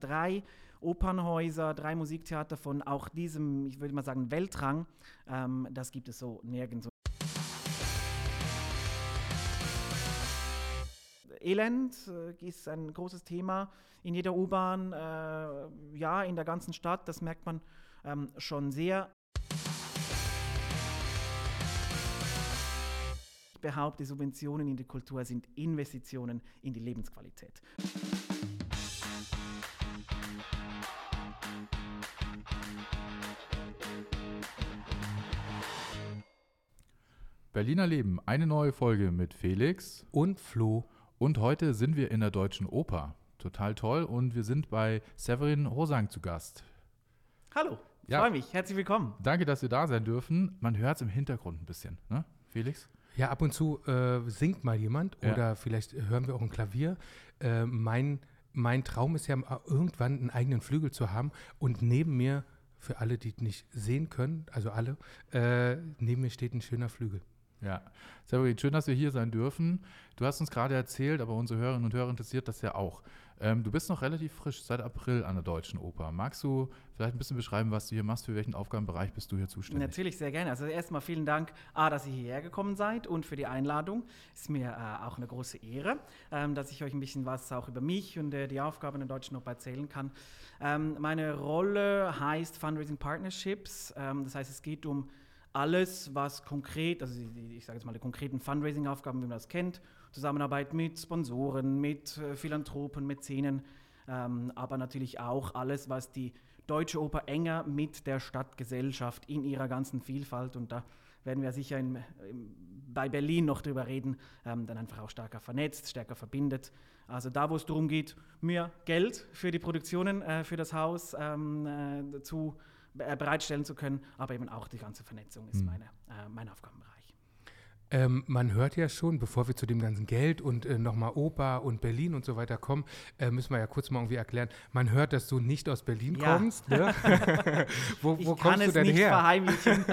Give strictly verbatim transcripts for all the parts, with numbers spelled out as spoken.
Drei Opernhäuser, drei Musiktheater von auch diesem, ich würde mal sagen, Weltrang. Ähm, das gibt es so nirgends. Elend äh, ist ein großes Thema in jeder U-Bahn, äh, ja, in der ganzen Stadt. Das merkt man ähm, schon sehr. Ich behaupte, Subventionen in die Kultur sind Investitionen in die Lebensqualität. Berliner Leben, eine neue Folge mit Felix und Flo. Und heute sind wir in der Deutschen Oper. Total toll und wir sind bei Severin Hosang zu Gast. Hallo, Ja. freue mich, herzlich willkommen. Danke, dass wir da sein dürfen. Man hört es im Hintergrund ein bisschen, ne, Felix? Ja, ab und zu äh, singt mal jemand Ja. oder vielleicht hören wir auch ein Klavier. Äh, mein, mein Traum ist ja, irgendwann einen eigenen Flügel zu haben und neben mir, für alle, die nicht sehen können, also alle, äh, neben mir steht ein schöner Flügel. Ja, Severin, schön, dass wir hier sein dürfen. Du hast uns gerade erzählt, aber unsere Hörerinnen und Hörer interessiert das ja auch. Ähm, du bist noch relativ frisch, seit April an der Deutschen Oper. Magst du vielleicht ein bisschen beschreiben, was du hier machst? Für welchen Aufgabenbereich bist du hier zuständig? Natürlich, sehr gerne. Also erstmal vielen Dank, A, dass ihr hierher gekommen seid und für die Einladung. Ist mir äh, auch eine große Ehre, ähm, dass ich euch ein bisschen was auch über mich und äh, die Aufgaben der Deutschen Oper erzählen kann. Ähm, meine Rolle heißt Fundraising Partnerships. Ähm, das heißt, es geht um alles, was konkret, also die, ich sage jetzt mal die konkreten Fundraising-Aufgaben, wie man das kennt, Zusammenarbeit mit Sponsoren, mit äh, Philanthropen, Mäzenen, ähm, aber natürlich auch alles, was die Deutsche Oper enger mit der Stadtgesellschaft in ihrer ganzen Vielfalt, und da werden wir sicher in, in, bei Berlin noch drüber reden, ähm, dann einfach auch stärker vernetzt, stärker verbindet. Also da, wo es darum geht, mehr Geld für die Produktionen, äh, für das Haus ähm, äh, zu bereitstellen zu können, aber eben auch die ganze Vernetzung ist mhm. meine, äh, mein Aufgabenbereich. Ähm, man hört ja schon, bevor wir zu dem ganzen Geld und äh, nochmal Oper und Berlin und so weiter kommen, äh, müssen wir ja kurz mal irgendwie erklären, man hört, dass du nicht aus Berlin ja. kommst. Ne? wo ich wo kann kommst es du denn nicht her? verheimlichen.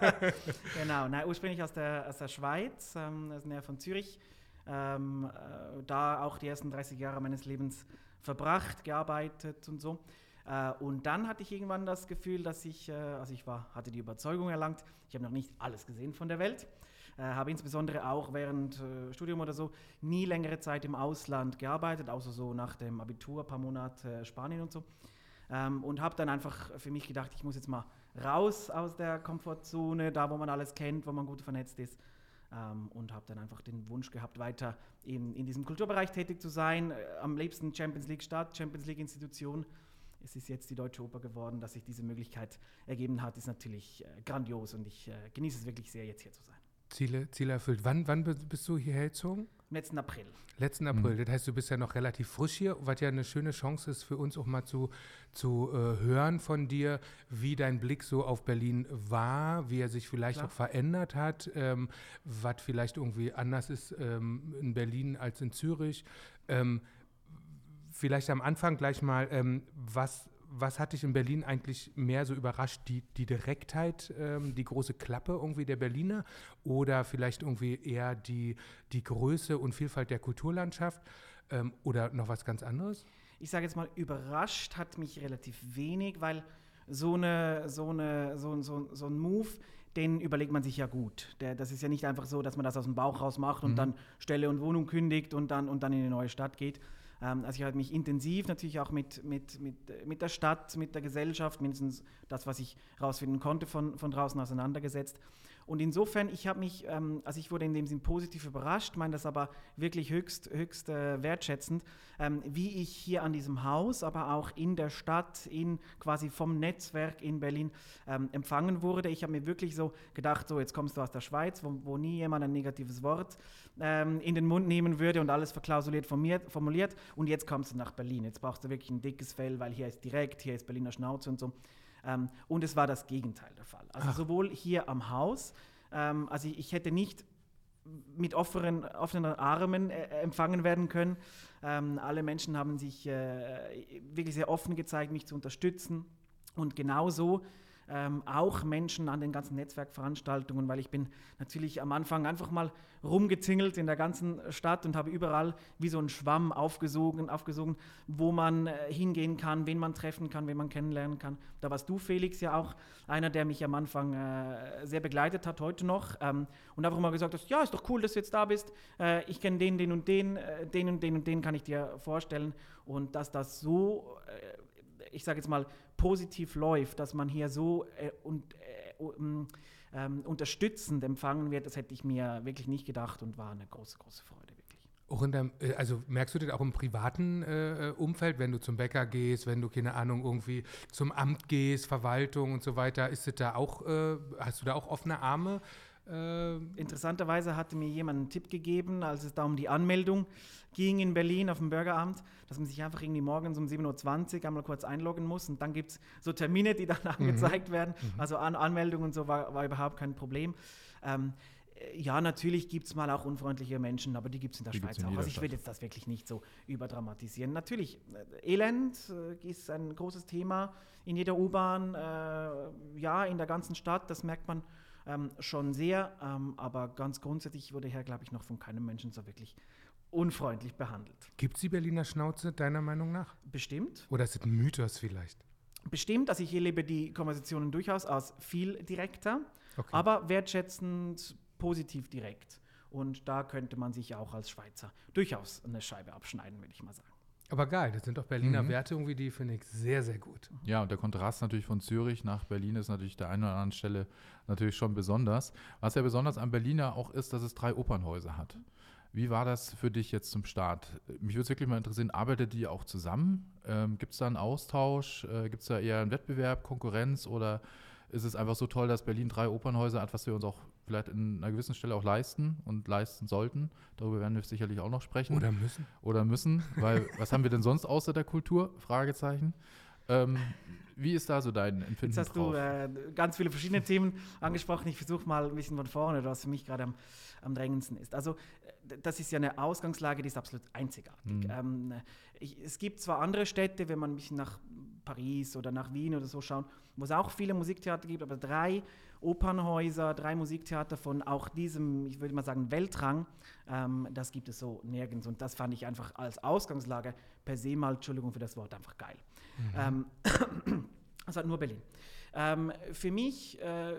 Genau, na, ursprünglich aus der, aus der Schweiz, ähm, aus der Nähe von Zürich, ähm, äh, da auch die ersten dreißig Jahre meines Lebens verbracht, gearbeitet und so. Uh, und dann hatte ich irgendwann das Gefühl, dass ich, uh, also ich war, hatte die Überzeugung erlangt, ich habe noch nicht alles gesehen von der Welt, uh, habe insbesondere auch während uh, Studium oder so nie längere Zeit im Ausland gearbeitet, außer so nach dem Abitur, ein paar Monate uh, Spanien und so. Um, und habe dann einfach für mich gedacht, ich muss jetzt mal raus aus der Komfortzone, da wo man alles kennt, wo man gut vernetzt ist. Um, und habe dann einfach den Wunsch gehabt, weiter in, in diesem Kulturbereich tätig zu sein, uh, am liebsten Champions League Stadt, Champions League Institution. Es ist jetzt die Deutsche Oper geworden, dass sich diese Möglichkeit ergeben hat, ist natürlich äh, grandios und ich äh, genieße es wirklich sehr, jetzt hier zu sein. Ziele, Ziele erfüllt. Wann, wann bist du hierher gezogen? Im letzten April. Letzten April, mhm. Das heißt, du bist ja noch relativ frisch hier, was ja eine schöne Chance ist für uns auch mal zu, zu äh, hören von dir, wie dein Blick so auf Berlin war, wie er sich vielleicht Klar. auch verändert hat, ähm, was vielleicht irgendwie anders ist ähm, in Berlin als in Zürich. Ähm, Vielleicht am Anfang gleich mal, ähm, was, was hat dich in Berlin eigentlich mehr so überrascht? Die, die Direktheit, ähm, die große Klappe irgendwie der Berliner oder vielleicht irgendwie eher die, die Größe und Vielfalt der Kulturlandschaft ähm, oder noch was ganz anderes? Ich sage jetzt mal, überrascht hat mich relativ wenig, weil so, eine, so, eine, so, so, so ein Move, den überlegt man sich ja gut. Der, das ist ja nicht einfach so, dass man das aus dem Bauch raus macht und mhm. dann Stelle und Wohnung kündigt und dann, und dann in eine neue Stadt geht. Also ich habe mich intensiv natürlich auch mit, mit, mit, mit der Stadt, mit der Gesellschaft, mindestens das, was ich rausfinden konnte, von, von draußen auseinandergesetzt. Und insofern, ich habe mich, ähm, also ich wurde in dem Sinn positiv überrascht, meine das aber wirklich höchst, höchst äh, wertschätzend, ähm, wie ich hier an diesem Haus, aber auch in der Stadt, in quasi vom Netzwerk in Berlin ähm, empfangen wurde. Ich habe mir wirklich so gedacht, so jetzt kommst du aus der Schweiz, wo, wo nie jemand ein negatives Wort ähm, in den Mund nehmen würde und alles verklausuliert formiert, formuliert und jetzt kommst du nach Berlin. Jetzt brauchst du wirklich ein dickes Fell, weil hier ist direkt, hier ist Berliner Schnauze und so. Ähm, und es war das Gegenteil der Fall. Also Ach. sowohl hier am Haus, ähm, also ich, ich hätte nicht mit offenen, offenen Armen äh, empfangen werden können. Ähm, alle Menschen haben sich äh, wirklich sehr offen gezeigt, mich zu unterstützen. Und genauso ähm, auch Menschen an den ganzen Netzwerkveranstaltungen, weil ich bin natürlich am Anfang einfach mal rumgezingelt in der ganzen Stadt und habe überall wie so ein Schwamm aufgesogen, aufgesogen, wo man äh, hingehen kann, wen man treffen kann, wen man kennenlernen kann. Da warst du, Felix, ja auch einer, der mich am Anfang äh, sehr begleitet hat, heute noch, ähm, und einfach mal gesagt hast, ja, ist doch cool, dass du jetzt da bist, äh, ich kenne den, den und den, äh, den und den und den kann ich dir vorstellen, und dass das so, äh, ich sage jetzt mal, positiv läuft, dass man hier so äh, und, äh, um, ähm, unterstützend empfangen wird, das hätte ich mir wirklich nicht gedacht und war eine große, große Freude, wirklich. Auch in deinem, äh, also merkst du das auch im privaten äh, Umfeld, wenn du zum Bäcker gehst, wenn du, keine Ahnung, irgendwie zum Amt gehst, Verwaltung und so weiter, ist das da auch, äh, hast du da auch offene Arme? Äh, Interessanterweise hatte mir jemand einen Tipp gegeben, als es da um die Anmeldung ging in Berlin auf dem Bürgeramt, dass man sich einfach irgendwie morgens um sieben Uhr zwanzig einmal kurz einloggen muss, und dann gibt es so Termine, die dann angezeigt werden. Mhm. Also An Anmeldung und so war, war überhaupt kein Problem. Ähm, ja, natürlich gibt es mal auch unfreundliche Menschen, aber die gibt es in der Die Schweiz gibt's in auch. jeder Also ich will Stadt. jetzt das wirklich nicht so überdramatisieren. Natürlich, äh, Elend äh, ist ein großes Thema in jeder U-Bahn, äh, ja, in der ganzen Stadt, das merkt man ähm, schon sehr, ähm, aber ganz grundsätzlich wurde hier, glaube ich, noch von keinem Menschen so wirklich unfreundlich behandelt. Gibt es die Berliner Schnauze, deiner Meinung nach? Bestimmt. Oder ist es ein Mythos vielleicht? Bestimmt, also ich erlebe die Konversationen durchaus als viel direkter, Okay. aber wertschätzend, positiv direkt. Und da könnte man sich auch als Schweizer durchaus eine Scheibe abschneiden, würde ich mal sagen. Aber geil, das sind doch Berliner Mhm. Werte irgendwie, die finde ich sehr, sehr gut. Ja, und der Kontrast natürlich von Zürich nach Berlin ist natürlich der einen oder anderen Stelle natürlich schon besonders. Was ja besonders an Berlin ja auch ist, dass es drei Opernhäuser hat. Wie war das für dich jetzt zum Start? Mich würde es wirklich mal interessieren, arbeitet ihr auch zusammen? Ähm, gibt es da einen Austausch? Äh, gibt es da eher einen Wettbewerb, Konkurrenz, oder ist es einfach so toll, dass Berlin drei Opernhäuser hat, was wir uns auch vielleicht in einer gewissen Stelle auch leisten und leisten sollten? Darüber werden wir sicherlich auch noch sprechen. Oder müssen? Oder müssen, weil was haben wir denn sonst außer der Kultur? Fragezeichen. Ähm, wie ist da so dein Empfinden Jetzt hast drauf? du äh, ganz viele verschiedene Themen angesprochen. Ich versuche mal ein bisschen von vorne, was für mich gerade am, am drängendsten ist. Also äh, das ist ja eine Ausgangslage, die ist absolut einzigartig. Mhm. Ähm, ich, es gibt zwar andere Städte, wenn man ein bisschen nach Paris oder nach Wien oder so schaut, wo es auch viele Musiktheater gibt, aber drei Opernhäuser, drei Musiktheater von auch diesem, ich würde mal sagen, Weltrang, ähm, das gibt es so nirgends. Und das fand ich einfach als Ausgangslage per se mal, Entschuldigung für das Wort, einfach geil. Ähm, das hat nur Berlin. Ähm, für mich äh,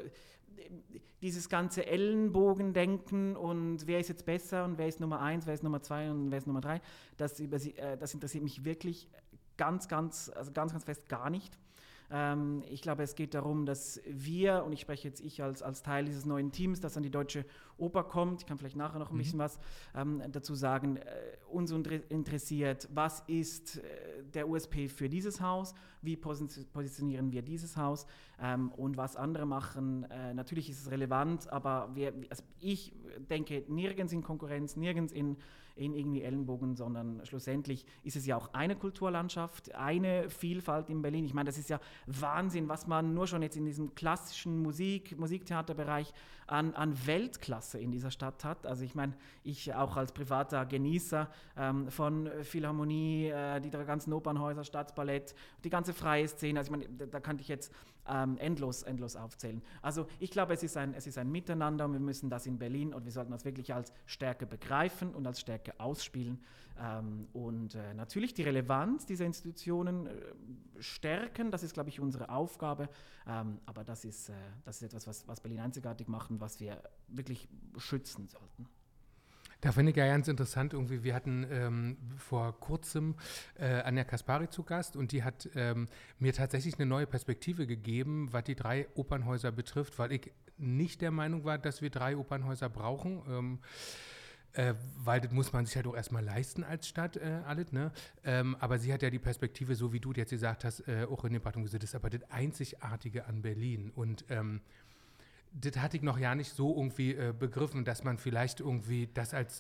dieses ganze Ellenbogendenken und wer ist jetzt besser und wer ist Nummer eins, wer ist Nummer zwei und wer ist Nummer drei, das, äh, das interessiert mich wirklich ganz, ganz, also ganz, ganz fest gar nicht. Ähm, ich glaube, es geht darum, dass wir, und ich spreche jetzt ich als, als Teil dieses neuen Teams, das an die Deutsche Oper kommt, ich kann vielleicht nachher noch ein Mhm. bisschen was ähm, dazu sagen, äh, uns interessiert, was ist äh, der U S P für dieses Haus, wie posi- positionieren wir dieses Haus ähm, und was andere machen. Äh, natürlich ist es relevant, aber wir, also ich denke nirgends in Konkurrenz, nirgends in in irgendwie Ellenbogen, sondern schlussendlich ist es ja auch eine Kulturlandschaft, eine Vielfalt in Berlin. Ich meine, das ist ja Wahnsinn, was man nur schon jetzt in diesem klassischen Musik, Musiktheaterbereich an, an Weltklasse in dieser Stadt hat. Also ich meine, ich auch als privater Genießer ähm, von Philharmonie, äh, die drei ganzen Opernhäuser, Staatsballett, die ganze freie Szene, also ich meine, da, da kann ich jetzt ähm, endlos, endlos aufzählen. Also ich glaube, es ist, ein, es ist ein Miteinander und wir müssen das in Berlin und wir sollten das wirklich als Stärke begreifen und als Stärke ausspielen ähm, und äh, natürlich die Relevanz dieser Institutionen äh, stärken, das ist, glaube ich, unsere Aufgabe, ähm, aber das ist, äh, das ist etwas, was, was Berlin einzigartig macht und was wir wirklich schützen sollten. Da finde ich ja ganz interessant, irgendwie, wir hatten ähm, vor kurzem äh, Anja Kaspari zu Gast und die hat ähm, mir tatsächlich eine neue Perspektive gegeben, was die drei Opernhäuser betrifft, weil ich nicht der Meinung war, dass wir drei Opernhäuser brauchen. Ähm, Äh, weil das muss man sich halt auch erstmal leisten als Stadt, äh, alles, ne? Ähm, aber sie hat ja die Perspektive, so wie du jetzt gesagt hast, äh, auch in der Debatte gesagt, das ist aber das Einzigartige an Berlin. Und ähm, das hatte ich noch ja nicht so irgendwie äh, begriffen, dass man vielleicht irgendwie das als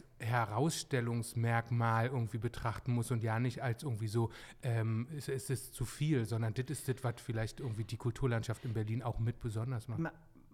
Herausstellungsmerkmal irgendwie betrachten muss und ja nicht als irgendwie so, ähm, es, es ist zu viel, sondern das ist das, was vielleicht irgendwie die Kulturlandschaft in Berlin auch mit besonders macht. Ma-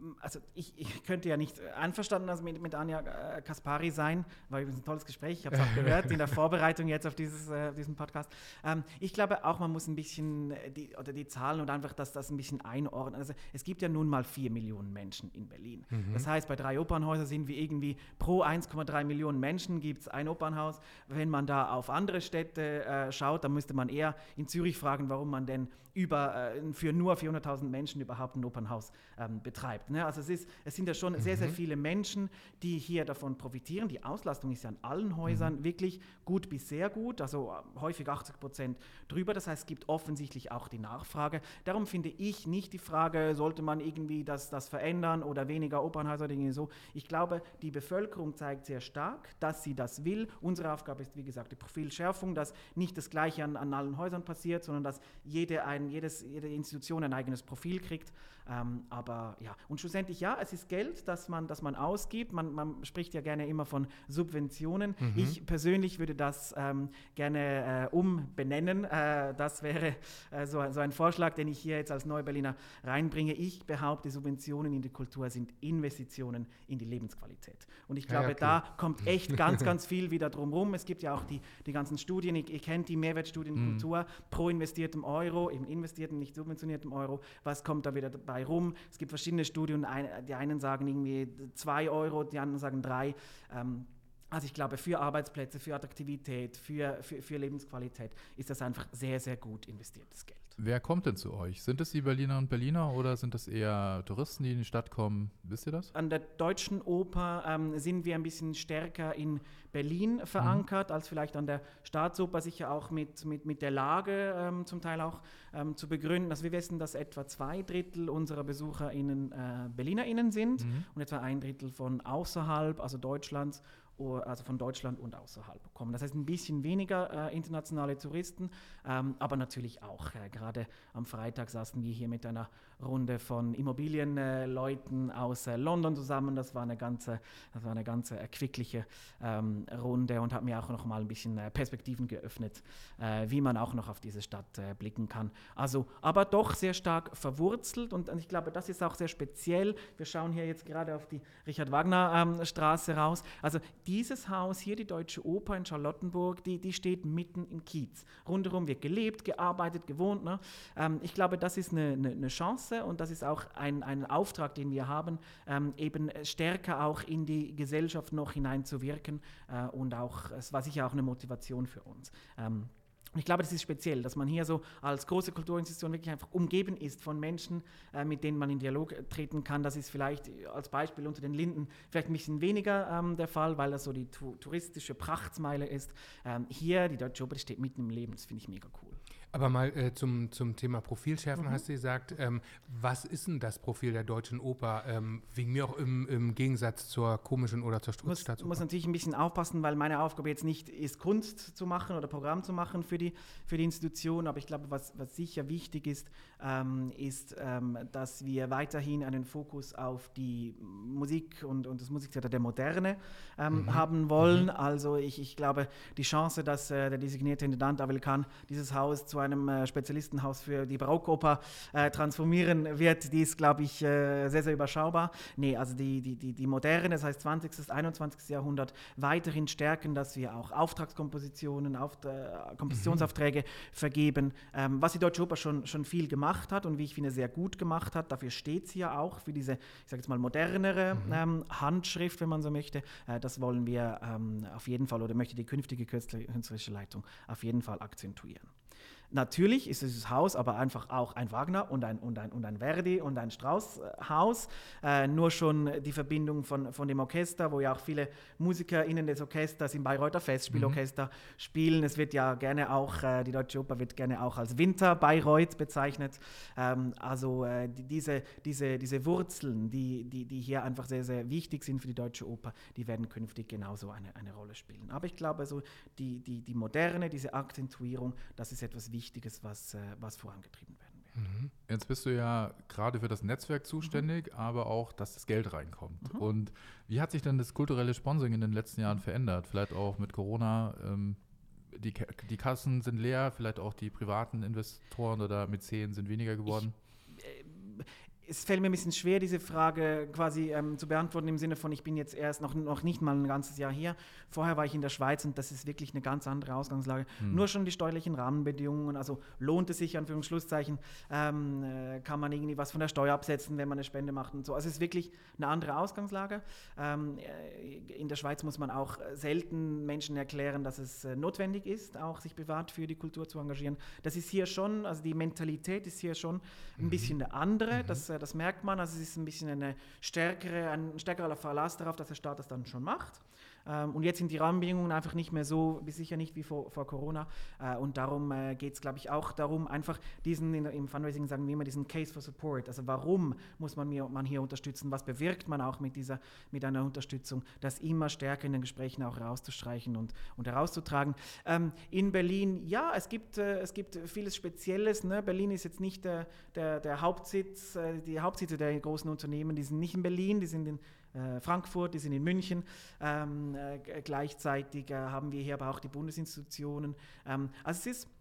Also ich, ich könnte ja nicht einverstanden also mit, mit Anja äh, Kaspari sein, weil es ein tolles Gespräch, ich habe es auch gehört in der Vorbereitung jetzt auf dieses, äh, diesen Podcast. Ähm, ich glaube auch, man muss ein bisschen die, oder die Zahlen und einfach das, das ein bisschen einordnen. Also es gibt ja nun mal vier Millionen Menschen in Berlin. Mhm. Das heißt, bei drei Opernhäusern sind wir irgendwie pro eins Komma drei Millionen Menschen gibt es ein Opernhaus. Wenn man da auf andere Städte äh, schaut, dann müsste man eher in Zürich fragen, warum man denn über, äh, für nur vierhunderttausend Menschen überhaupt ein Opernhaus ähm, betreibt. Ne? Also es, ist, es sind ja schon mhm. sehr, sehr viele Menschen, die hier davon profitieren. Die Auslastung ist ja an allen Häusern mhm. wirklich gut bis sehr gut, also häufig achtzig Prozent drüber. Das heißt, es gibt offensichtlich auch die Nachfrage. Darum finde ich nicht die Frage, sollte man irgendwie das, das verändern oder weniger Opernhäuser oder irgendwie so. Ich glaube, die Bevölkerung zeigt sehr stark, dass sie das will. Unsere Aufgabe ist, wie gesagt, die Profilschärfung, dass nicht das Gleiche an, an allen Häusern passiert, sondern dass jede, ein, jedes, jede Institution ein eigenes Profil kriegt. Ähm, aber ja, und schlussendlich ja, es ist Geld, das man, das man ausgibt. Man, man spricht ja gerne immer von Subventionen. Mhm. Ich persönlich würde das ähm, gerne äh, umbenennen. Äh, das wäre äh, so, so ein Vorschlag, den ich hier jetzt als Neuberliner reinbringe. Ich behaupte, Subventionen in die Kultur sind Investitionen in die Lebensqualität. Und ich glaube, ja, ja, da kommt echt ganz, ganz viel wieder drum rum. Es gibt ja auch die, die ganzen Studien, ihr, ihr kennt die Mehrwertstudien mhm. Kultur, pro investiertem Euro, eben investiertem, nicht subventioniertem Euro, was kommt da wieder dabei rum? Es gibt verschiedene Studien, die einen sagen irgendwie zwei Euro, die anderen sagen drei. Ähm, Also ich glaube, für Arbeitsplätze, für Attraktivität, für, für, für Lebensqualität ist das einfach sehr, sehr gut investiertes Geld. Wer kommt denn zu euch? Sind es die Berliner und Berliner oder sind das eher Touristen, die in die Stadt kommen? Wisst ihr das? An der Deutschen Oper ähm, sind wir ein bisschen stärker in Berlin verankert, mhm. als vielleicht an der Staatsoper, sicher auch mit, mit, mit der Lage ähm, zum Teil auch ähm, zu begründen. Also wir wissen, dass etwa zwei Drittel unserer BesucherInnen äh, BerlinerInnen sind mhm. und etwa ein Drittel von außerhalb, also Deutschlands, also von Deutschland und außerhalb kommen. Das heißt, ein bisschen weniger äh, internationale Touristen, ähm, aber natürlich auch. Äh, gerade am Freitag saßen wir hier mit einer Runde von Immobilienleuten äh, aus äh, London zusammen. Das war eine ganze, das war eine ganze erquickliche ähm, Runde und hat mir auch noch mal ein bisschen äh, Perspektiven geöffnet, äh, wie man auch noch auf diese Stadt äh, blicken kann. Also, aber doch sehr stark verwurzelt und, und ich glaube, das ist auch sehr speziell. Wir schauen hier jetzt gerade auf die Richard-Wagner-Straße ähm, raus. Also dieses Haus hier, die Deutsche Oper in Charlottenburg, die, die steht mitten im Kiez. Rundherum wird gelebt, gearbeitet, gewohnt. Ne? Ähm, ich glaube, das ist eine, eine, eine Chance und das ist auch ein, ein Auftrag, den wir haben, ähm, eben stärker auch in die Gesellschaft noch hineinzuwirken äh, und auch, es war sicher auch eine Motivation für uns. Ähm, Ich glaube, das ist speziell, dass man hier so als große Kulturinstitution wirklich einfach umgeben ist von Menschen, äh, mit denen man in Dialog treten kann. Das ist vielleicht als Beispiel unter den Linden vielleicht ein bisschen weniger ähm, der Fall, weil das so die tu- touristische Prachtsmeile ist. Ähm, hier, die Deutsche Oper, die steht mitten im Leben, das finde ich mega cool. Aber mal äh, zum, zum Thema Profilschärfen, mhm. hast du gesagt, ähm, was ist denn das Profil der Deutschen Oper, ähm, wegen mir auch im, im Gegensatz zur komischen oder zur Staatsoper? Ich muss natürlich ein bisschen aufpassen, weil meine Aufgabe jetzt nicht ist, Kunst zu machen oder Programm zu machen für die, für die Institution, aber ich glaube, was, was sicher wichtig ist, ähm, ist, ähm, dass wir weiterhin einen Fokus auf die Musik und, und das Musiktheater der Moderne ähm, mhm. haben wollen. Mhm. Also ich, ich glaube, die Chance, dass äh, der designierte Intendant Abel Kahn dieses Haus zu einem äh, Spezialistenhaus für die Barockoper äh, transformieren wird, die ist, glaube ich, äh, sehr, sehr überschaubar. Nee, also die, die, die, die Moderne, das heißt zwanzigsten einundzwanzigsten Jahrhundert, weiterhin stärken, dass wir auch Auftragskompositionen, Auft- äh, Kompositionsaufträge mhm. vergeben, ähm, was die Deutsche Oper schon, schon viel gemacht hat und wie ich finde, sehr gut gemacht hat. Dafür steht sie ja auch, für diese, ich sage jetzt mal, modernere mhm. ähm, Handschrift, wenn man so möchte. Äh, das wollen wir ähm, auf jeden Fall, oder möchte die künftige künstlerische Leitung auf jeden Fall akzentuieren. Natürlich ist dieses Haus aber einfach auch ein Wagner und ein, und ein, und ein Verdi und ein Strauss-Haus. Äh, nur schon die Verbindung von, von dem Orchester, wo ja auch viele MusikerInnen des Orchesters im Bayreuther Festspielorchester mhm. spielen. Es wird ja gerne auch, äh, die Deutsche Oper wird gerne auch als Winter-Bayreuth bezeichnet. Ähm, also äh, die, diese, diese, diese Wurzeln, die, die, die hier einfach sehr, sehr wichtig sind für die Deutsche Oper, die werden künftig genauso eine, eine Rolle spielen. Aber ich glaube, so die, die, die Moderne, diese Akzentuierung, das ist etwas Wichtiges. Wichtiges, was, äh, was vorangetrieben werden wird. Mhm. Jetzt bist du ja gerade für das Netzwerk zuständig, mhm. aber auch, dass das Geld reinkommt. Mhm. Und wie hat sich denn das kulturelle Sponsoring in den letzten Jahren verändert? Vielleicht auch mit Corona, ähm, die, die Kassen sind leer, vielleicht auch die privaten Investoren oder Mäzen sind weniger geworden? Ich, äh, Es fällt mir ein bisschen schwer, diese Frage quasi ähm, zu beantworten im Sinne von, ich bin jetzt erst noch, noch nicht mal ein ganzes Jahr hier. Vorher war ich in der Schweiz und das ist wirklich eine ganz andere Ausgangslage. Hm. Nur schon die steuerlichen Rahmenbedingungen, also lohnt es sich, Anführungsschlusszeichen, ähm, äh, kann man irgendwie was von der Steuer absetzen, wenn man eine Spende macht und so. Also es ist wirklich eine andere Ausgangslage. Ähm, in der Schweiz muss man auch selten Menschen erklären, dass es äh, notwendig ist, auch sich privat für die Kultur zu engagieren. Das ist hier schon, also die Mentalität ist hier schon ein mhm. bisschen eine andere. Mhm. Das Das merkt man, also es ist ein bisschen eine stärkere, ein stärkerer Verlass darauf, dass der Staat das dann schon macht. Ähm, und jetzt sind die Rahmenbedingungen einfach nicht mehr so, sicher nicht wie vor, vor Corona. Äh, und darum äh, geht es, glaube ich, auch darum, einfach diesen, in, im Fundraising sagen wir immer, diesen Case for Support. Also warum muss man, mir, man hier unterstützen? Was bewirkt man auch mit, dieser, mit einer Unterstützung? Das immer stärker in den Gesprächen auch herauszustreichen und, und herauszutragen. Ähm, in Berlin, ja, es gibt, äh, es gibt vieles Spezielles. Ne? Berlin ist jetzt nicht der, der, der Hauptsitz, äh, die Hauptsitze der großen Unternehmen, die sind nicht in Berlin, die sind in Äh, Frankfurt, die sind in München. Ähm, äh, g- gleichzeitig äh, haben wir hier aber auch die Bundesinstitutionen. Ähm, also es ist,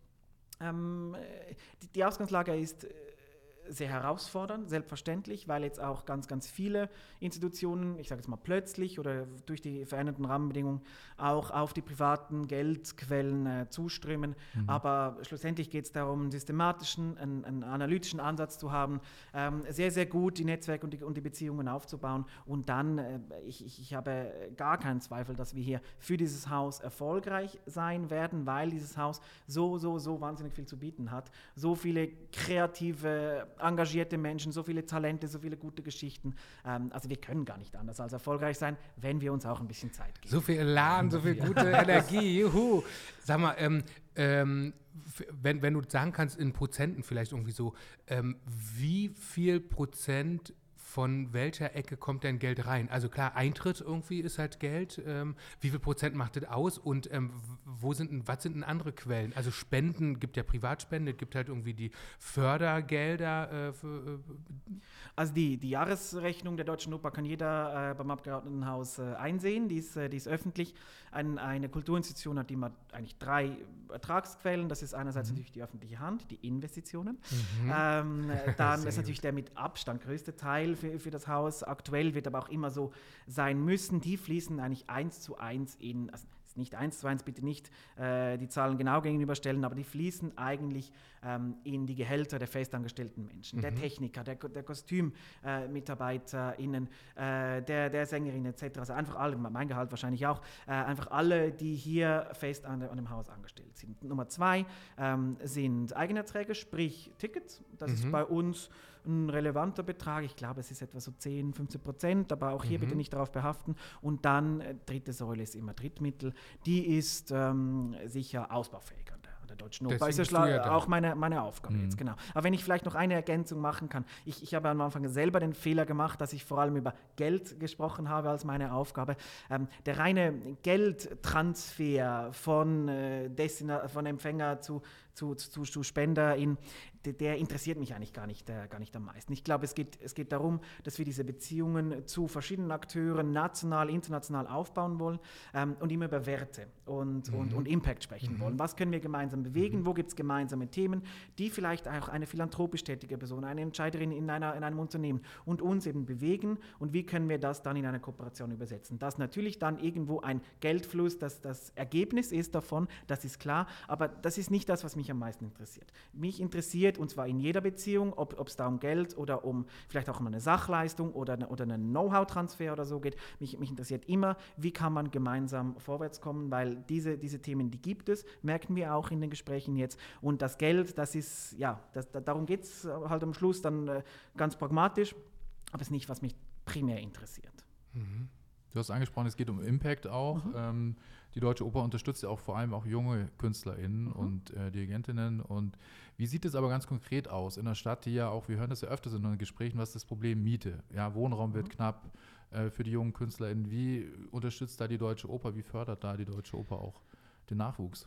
ähm, die, die Ausgangslage ist äh, sehr herausfordernd, selbstverständlich, weil jetzt auch ganz, ganz viele Institutionen, ich sage jetzt mal plötzlich oder durch die veränderten Rahmenbedingungen auch auf die privaten Geldquellen äh, zuströmen. Mhm. Aber schlussendlich geht es darum, einen systematischen, einen, einen analytischen Ansatz zu haben, ähm, sehr, sehr gut die Netzwerke und die, und die Beziehungen aufzubauen. Und dann, äh, ich, ich, ich habe gar keinen Zweifel, dass wir hier für dieses Haus erfolgreich sein werden, weil dieses Haus so, so, so wahnsinnig viel zu bieten hat. So viele kreative, engagierte Menschen, so viele Talente, so viele gute Geschichten. Ähm, also wir können gar nicht anders als erfolgreich sein, wenn wir uns auch ein bisschen Zeit geben. So viel Elan, so viel gute Energie, juhu. Sag mal, ähm, ähm, f- wenn, wenn du sagen kannst, in Prozenten vielleicht irgendwie so, ähm, wie viel Prozent von welcher Ecke kommt denn Geld rein? Also klar, Eintritt irgendwie ist halt Geld. Ähm, wie viel Prozent macht das aus? Und ähm, wo sind, denn- was sind denn andere Quellen? Also Spenden, gibt ja Privatspende, gibt halt irgendwie die Fördergelder. Äh, für, äh, Also die, die Jahresrechnung der Deutschen Oper kann jeder äh, beim Abgeordnetenhaus äh, einsehen. Die ist, äh, die ist öffentlich. Ein, eine Kulturinstitution hat immer eigentlich drei Ertragsquellen. Das ist einerseits mhm. natürlich die öffentliche Hand, die Investitionen. Mhm. Ähm, dann ist natürlich der mit Abstand größte Teil für, für das Haus. Aktuell wird aber auch immer so sein müssen. Die fließen eigentlich eins zu eins in, also nicht eins zu eins, bitte nicht äh, die Zahlen genau gegenüberstellen, aber die fließen eigentlich ähm, in die Gehälter der festangestellten Menschen, mhm. der Techniker, der, der KostümmitarbeiterInnen, äh, der, der Sängerinnen et cetera. Also einfach alle, mein Gehalt wahrscheinlich auch, äh, einfach alle, die hier fest an, der, an dem Haus angestellt sind. Nummer zwei ähm, sind Eigenerträge, sprich Tickets. Das mhm. ist bei uns ein relevanter Betrag. Ich glaube, es ist etwa so zehn, fünfzehn Prozent, aber auch hier mhm. bitte nicht darauf behaften. Und dann, äh, dritte Säule ist immer Drittmittel. Die ist ähm, sicher ausbaufähig an der, an der Deutschen Oper. Das ist ja ja auch meine, meine Aufgabe mhm. jetzt, genau. Aber wenn ich vielleicht noch eine Ergänzung machen kann. Ich, ich habe am Anfang selber den Fehler gemacht, dass ich vor allem über Geld gesprochen habe als meine Aufgabe. Ähm, der reine Geldtransfer von, äh, Destina- von Empfänger zu Zu, zu, zu SpenderInnen, der, der interessiert mich eigentlich gar nicht, äh, gar nicht am meisten. Ich glaube, es geht, es geht darum, dass wir diese Beziehungen zu verschiedenen Akteuren national, international aufbauen wollen ähm, und immer über Werte und, mhm. und, und Impact sprechen mhm. wollen. Was können wir gemeinsam bewegen? Mhm. Wo gibt es gemeinsame Themen, die vielleicht auch eine philanthropisch tätige Person, eine Entscheiderin in, einer, in einem Unternehmen und uns eben bewegen und wie können wir das dann in eine Kooperation übersetzen? Dass natürlich dann irgendwo ein Geldfluss, das das Ergebnis ist davon, das ist klar, aber das ist nicht das, was mich am meisten interessiert. Mich interessiert, und zwar in jeder Beziehung, ob es da um Geld oder um vielleicht auch um eine Sachleistung oder, eine, oder einen Know-how-Transfer oder so geht, mich, mich interessiert immer, wie kann man gemeinsam vorwärts kommen, weil diese, diese Themen, die gibt es, merken wir auch in den Gesprächen jetzt. Und das Geld, das ist, ja, das, da, darum geht es halt am Schluss dann äh, ganz pragmatisch, aber es ist nicht, was mich primär interessiert. Mhm. Du hast angesprochen, es geht um Impact auch. Mhm. Ähm, die Deutsche Oper unterstützt ja auch vor allem auch junge KünstlerInnen mhm. und äh, Dirigentinnen. Und wie sieht es aber ganz konkret aus in der Stadt, die ja auch, wir hören das ja öfters in den Gesprächen, was ist das Problem Miete? Ja, Wohnraum wird mhm. knapp äh, für die jungen KünstlerInnen. Wie unterstützt da die Deutsche Oper? Wie fördert da die Deutsche Oper auch den Nachwuchs?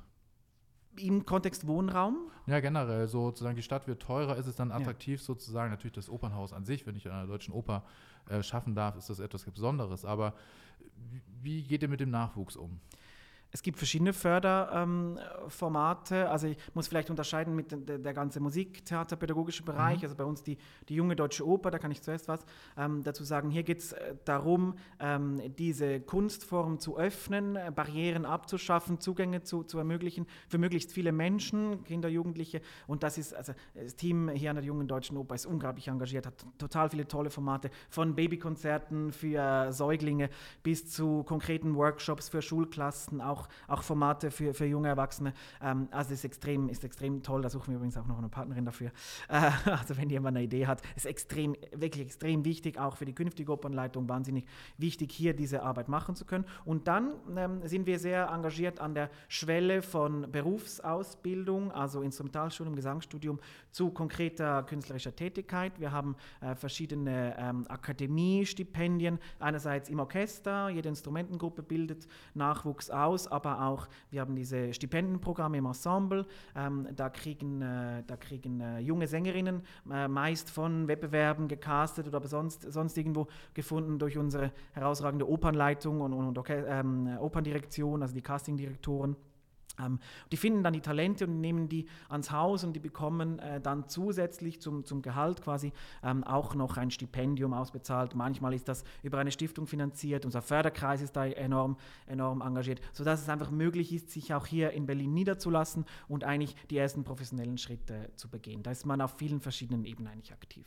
Im Kontext Wohnraum? Ja, generell, sozusagen die Stadt wird teurer, ist es dann attraktiv ja. sozusagen, natürlich das Opernhaus an sich, wenn ich an einer Deutschen Oper äh, schaffen darf, ist das etwas Besonderes, aber wie, wie geht ihr mit dem Nachwuchs um? Es gibt verschiedene Förderformate. Ähm, also ich muss vielleicht unterscheiden mit der, der ganze musiktheaterpädagogische Bereich. Mhm. Also bei uns die, die Junge Deutsche Oper, da kann ich zuerst was ähm, dazu sagen. Hier geht es äh, darum, ähm, diese Kunstform zu öffnen, äh, Barrieren abzuschaffen, Zugänge zu, zu ermöglichen für möglichst viele Menschen, Kinder, Jugendliche. Und das ist, also das Team hier an der Jungen Deutschen Oper ist unglaublich engagiert, hat total viele tolle Formate, von Babykonzerten für Säuglinge bis zu konkreten Workshops für Schulklassen, auch, auch Formate für, für junge Erwachsene. Ähm, also ist extrem, ist extrem toll, da suchen wir übrigens auch noch eine Partnerin dafür. Äh, also wenn jemand eine Idee hat, ist extrem, wirklich extrem wichtig, auch für die künftige Opernleitung wahnsinnig wichtig, hier diese Arbeit machen zu können. Und dann ähm, sind wir sehr engagiert an der Schwelle von Berufsausbildung, also Instrumentalstudium, Gesangsstudium, zu konkreter künstlerischer Tätigkeit. Wir haben äh, verschiedene ähm, Akademiestipendien, einerseits im Orchester, jede Instrumentengruppe bildet Nachwuchs aus, aber auch wir haben diese Stipendienprogramme im Ensemble, ähm, da kriegen, äh, da kriegen äh, junge Sängerinnen äh, meist von Wettbewerben gecastet oder sonst, sonst irgendwo gefunden durch unsere herausragende Opernleitung und, und, und okay, ähm, Operndirektion, also die Castingdirektoren. Ähm, die finden dann die Talente und nehmen die ans Haus und die bekommen äh, dann zusätzlich zum, zum Gehalt quasi ähm, auch noch ein Stipendium ausbezahlt. Manchmal ist das über eine Stiftung finanziert. Unser Förderkreis ist da enorm, enorm engagiert, sodass es einfach möglich ist, sich auch hier in Berlin niederzulassen und eigentlich die ersten professionellen Schritte zu begehen. Da ist man auf vielen verschiedenen Ebenen eigentlich aktiv.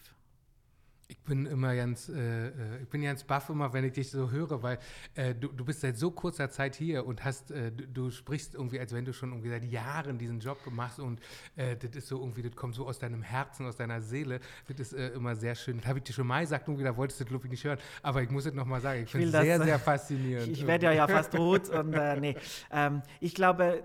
Ich bin immer ganz, äh, ich bin ganz baff immer, wenn ich dich so höre, weil äh, du, du bist seit so kurzer Zeit hier und hast, äh, du, du sprichst irgendwie, als wenn du schon irgendwie seit Jahren diesen Job machst und äh, das ist so irgendwie, das kommt so aus deinem Herzen, aus deiner Seele. Das ist äh, immer sehr schön. Das habe ich dir schon mal gesagt, irgendwie, da wolltest du das Ludwig nicht hören, aber ich muss es nochmal sagen, ich finde es sehr, sehr faszinierend. Ich, ich werde ja, ja fast rot und äh, nee, ähm, ich glaube,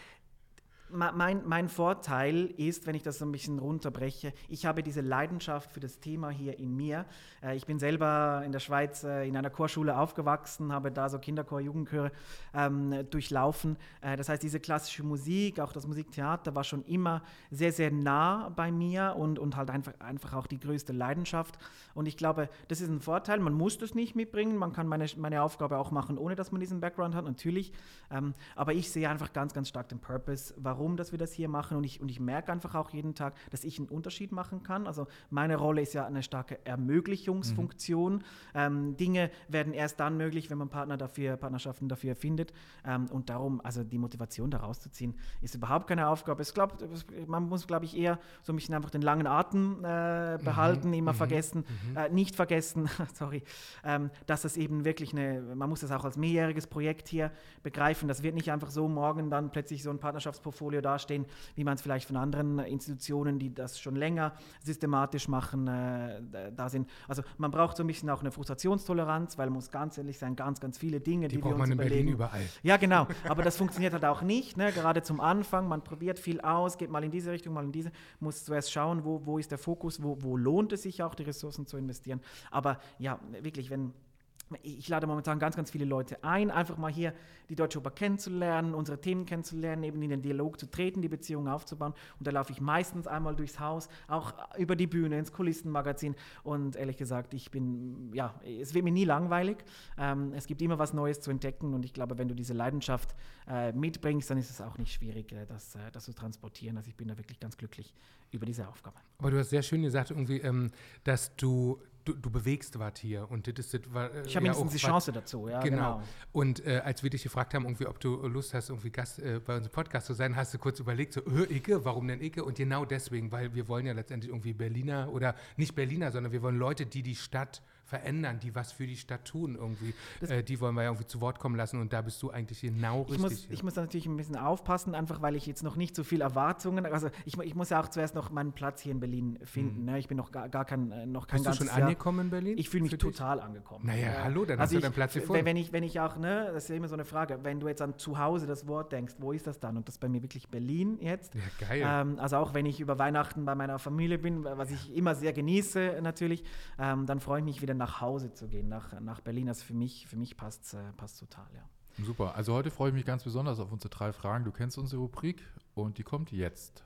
Mein, mein Vorteil ist, wenn ich das so ein bisschen runterbreche, ich habe diese Leidenschaft für das Thema hier in mir. Äh, ich bin selber in der Schweiz äh, in einer Chorschule aufgewachsen, habe da so Kinderchor, Jugendchöre ähm, durchlaufen. Äh, das heißt, diese klassische Musik, auch das Musiktheater war schon immer sehr, sehr nah bei mir und, und halt einfach, einfach auch die größte Leidenschaft. Und ich glaube, das ist ein Vorteil. Man muss das nicht mitbringen, man kann meine, meine Aufgabe auch machen, ohne dass man diesen Background hat, natürlich. Ähm, aber ich sehe einfach ganz, ganz stark den Purpose, warum Warum, dass wir das hier machen und ich, und ich merke einfach auch jeden Tag, dass ich einen Unterschied machen kann. Also meine Rolle ist ja eine starke Ermöglichungsfunktion. Mhm. Ähm, Dinge werden erst dann möglich, wenn man Partner dafür, Partnerschaften dafür findet ähm, und darum, also die Motivation da rauszuziehen, ist überhaupt keine Aufgabe. Ich glaub, man muss, glaube ich, eher so ein bisschen einfach den langen Atem äh, behalten, mhm. immer mhm. vergessen, mhm. Äh, nicht vergessen, sorry, ähm, dass das eben wirklich eine, man muss das auch als mehrjähriges Projekt hier begreifen. Das wird nicht einfach so morgen dann plötzlich so ein Partnerschaftsportfolio dastehen, wie man es vielleicht von anderen Institutionen, die das schon länger systematisch machen, äh, da sind. Also man braucht so ein bisschen auch eine Frustrationstoleranz, weil man muss ganz ehrlich sein, ganz, ganz viele Dinge, die, die wir uns braucht man in überlegen. Berlin überall. Ja, genau. Aber das funktioniert halt auch nicht, ne? Gerade zum Anfang. Man probiert viel aus, geht mal in diese Richtung, mal in diese, muss zuerst schauen, wo, wo ist der Fokus, wo, wo lohnt es sich auch, die Ressourcen zu investieren. Aber ja, wirklich, wenn ich lade momentan ganz, ganz viele Leute ein, einfach mal hier die Deutsche Oper kennenzulernen, unsere Themen kennenzulernen, eben in den Dialog zu treten, die Beziehungen aufzubauen. Und da laufe ich meistens einmal durchs Haus, auch über die Bühne, ins Kulissenmagazin. Und ehrlich gesagt, ich bin, ja, es wird mir nie langweilig. Ähm, es gibt immer was Neues zu entdecken. Und ich glaube, wenn du diese Leidenschaft äh, mitbringst, dann ist es auch nicht schwierig, äh, das, äh, das zu transportieren. Also ich bin da wirklich ganz glücklich über diese Aufgabe. Aber du hast sehr schön gesagt, irgendwie, ähm, dass du Du, du bewegst was hier und das ist das war, äh, ich habe ja mindestens die Chance dazu, ja, genau. genau. Und äh, als wir dich gefragt haben, irgendwie, ob du Lust hast, irgendwie Gast äh, bei unserem Podcast zu sein, hast du kurz überlegt, so, äh, Icke, warum denn Icke? Und genau deswegen, weil wir wollen ja letztendlich irgendwie Berliner oder nicht Berliner, sondern wir wollen Leute, die die Stadt verändern, die was für die Stadt tun irgendwie. Äh, die wollen wir ja irgendwie zu Wort kommen lassen und da bist du eigentlich genau ich richtig. Muss, ich muss da natürlich ein bisschen aufpassen, einfach weil ich jetzt noch nicht so viel Erwartungen, also ich, ich muss ja auch zuerst noch meinen Platz hier in Berlin finden. Mhm. Ne? Ich bin noch gar, gar kein, noch kein Bist ganzes du schon Jahr angekommen in Berlin? Ich fühle mich total angekommen. Naja, ja. hallo, dann also hast ich, du deinen Platz gefunden. Wenn ich, wenn ich auch, ne, das ist ja immer so eine Frage, wenn du jetzt an zu Hause das Wort denkst, wo ist das dann? Und das ist bei mir wirklich Berlin jetzt. Ja, geil. Ähm, also auch wenn ich über Weihnachten bei meiner Familie bin, was ich immer sehr genieße natürlich, ähm, dann freue ich mich wieder nach Hause zu gehen, nach, nach Berlin. Also für mich, für mich passt es äh, passt total, ja. Super, also heute freue ich mich ganz besonders auf unsere drei Fragen. Du kennst unsere Rubrik und die kommt jetzt.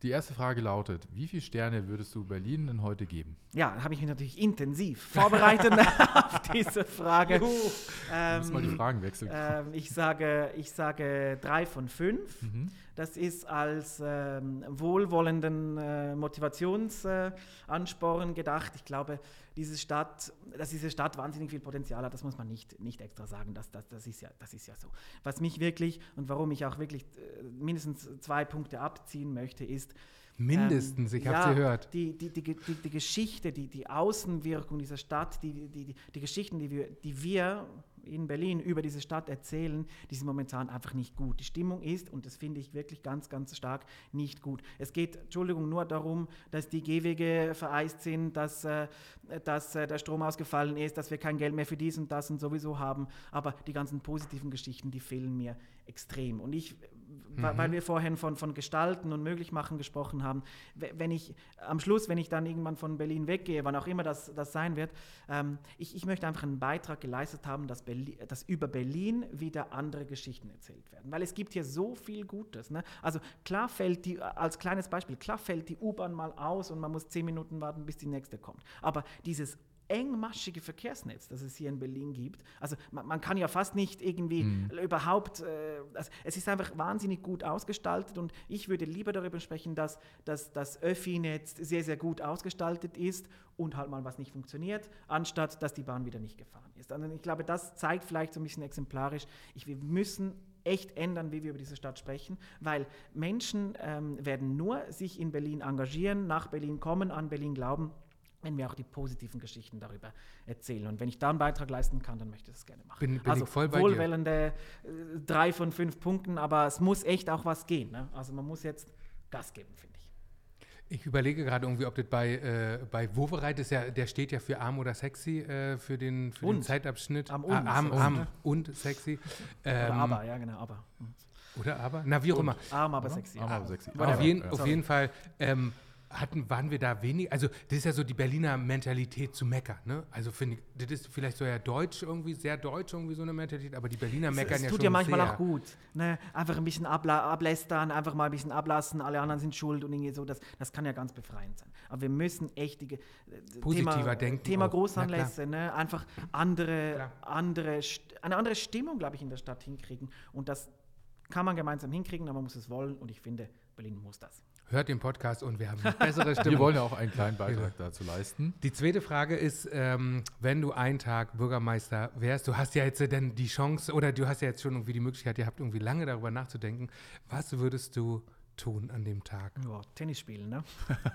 Die erste Frage lautet, wie viele Sterne würdest du Berlin denn heute geben? Ja, habe ich mich natürlich intensiv vorbereitet auf diese Frage. Ähm, muss mal die Fragen wechseln. Ähm, ich, sage, ich sage drei von fünf. Mhm. Das ist als ähm, wohlwollenden äh, Motivationsansporn äh, gedacht. Ich glaube, diese Stadt, dass diese Stadt wahnsinnig viel Potenzial hat, das muss man nicht, nicht extra sagen. Das, das, das, ist ja, das ist ja so. Was mich wirklich und warum ich auch wirklich äh, mindestens zwei Punkte abziehen möchte, ist, Mindestens, ähm, ich habe ja, sie gehört. Die, die, die, die, die Geschichte, die, die Außenwirkung dieser Stadt, die, die, die, die Geschichten, die wir, die wir in Berlin über diese Stadt erzählen, die sind momentan einfach nicht gut. Die Stimmung ist, und das finde ich wirklich ganz, ganz stark, nicht gut. Es geht, Entschuldigung, nur darum, dass die Gehwege vereist sind, dass, äh, dass äh, der Strom ausgefallen ist, dass wir kein Geld mehr für dies und das und sowieso haben. Aber die ganzen positiven Geschichten, die fehlen mir extrem. Und ich, mhm. weil wir vorhin von, von Gestalten und Möglichmachen gesprochen haben, wenn ich am Schluss, wenn ich dann irgendwann von Berlin weggehe, wann auch immer das, das sein wird, ähm, ich, ich möchte einfach einen Beitrag geleistet haben, dass, Berlin, dass über Berlin wieder andere Geschichten erzählt werden. Weil es gibt hier so viel Gutes. Ne? Also klar fällt die, als kleines Beispiel, klar fällt die U-Bahn mal aus und man muss zehn Minuten warten, bis die nächste kommt. Aber dieses engmaschige Verkehrsnetz, das es hier in Berlin gibt. Also man, man kann ja fast nicht irgendwie mhm. überhaupt, äh, also es ist einfach wahnsinnig gut ausgestaltet und ich würde lieber darüber sprechen, dass, dass das Öffi-Netz sehr, sehr gut ausgestaltet ist und halt mal was nicht funktioniert, anstatt dass die Bahn wieder nicht gefahren ist. Also ich glaube, das zeigt vielleicht so ein bisschen exemplarisch, ich, wir müssen echt ändern, wie wir über diese Stadt sprechen, weil Menschen ähm, werden nur sich in Berlin engagieren, nach Berlin kommen, an Berlin glauben, wenn wir auch die positiven Geschichten darüber erzählen. Und wenn ich da einen Beitrag leisten kann, dann möchte ich das gerne machen. Bin, bin also ich voll bei wohlwollende äh, drei von fünf Punkten, aber es muss echt auch was gehen. Ne? Also man muss jetzt Gas geben, finde ich. Ich überlege gerade irgendwie, ob das bei, äh, bei Wowereit ist, ja, der steht ja für arm oder sexy, äh, für, den, für den Zeitabschnitt. Am und. Ah, arm, und, arm und sexy. Ähm, oder aber, ja genau, aber. Oder aber? Na, wie auch und. immer. Arm, aber sexy. Arm, aber sexy. Auf, jeden, auf jeden Fall ähm, hatten, waren wir da wenig, also das ist ja so die Berliner Mentalität zu meckern, ne? Also finde ich, das ist vielleicht so ja deutsch irgendwie, sehr deutsch irgendwie so eine Mentalität, aber die Berliner meckern es, es ja tut schon ja manchmal sehr. auch gut, ne? Einfach ein bisschen abla- ablästern, einfach mal ein bisschen ablassen, alle anderen sind schuld und irgendwie so, das, das kann ja ganz befreiend sein. Aber wir müssen echt die, positiver Thema, denken. Thema auch. Großanlässe, ne? Einfach andere, andere, eine andere Stimmung, glaube ich, in der Stadt hinkriegen und das kann man gemeinsam hinkriegen, aber man muss es wollen und ich finde, Berlin muss das. Hört den Podcast und wir haben eine bessere Stimme. Wir wollen ja auch einen kleinen Beitrag dazu leisten. Die zweite Frage ist, ähm, wenn du einen Tag Bürgermeister wärst, du hast ja jetzt denn die Chance, oder du hast ja jetzt schon irgendwie die Möglichkeit, ihr habt irgendwie lange darüber nachzudenken, was würdest du tun an dem Tag? Ja, Tennis spielen, ne?